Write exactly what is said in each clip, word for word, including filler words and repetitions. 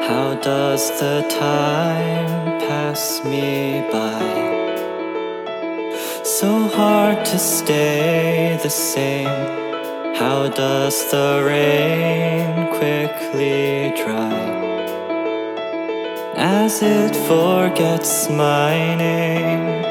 How does the time pass me by? So hard to stay the same. How does the rain quickly dry as it forgets my name?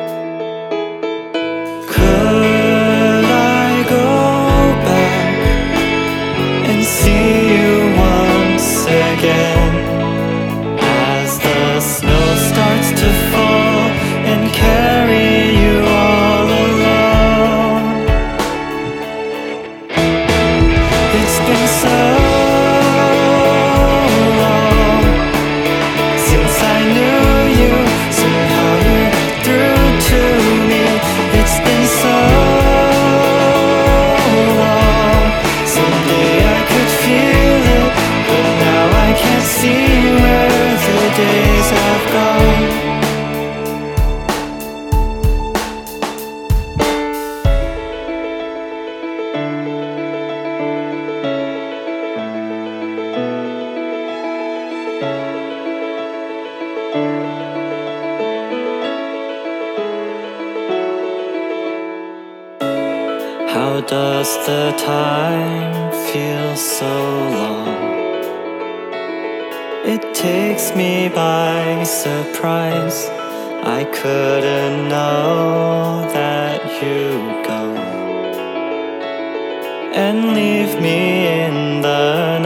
Could I go back and see you once again as the snow starts to fall and carry you all alone? It's been so long since I knew you. Somehow you're through to me. It's been so long. Someday I could feel it, but now I can't see where the days have gone. How does the time feel so long? It takes me by surprise. I couldn't know that you'd go and leave me in the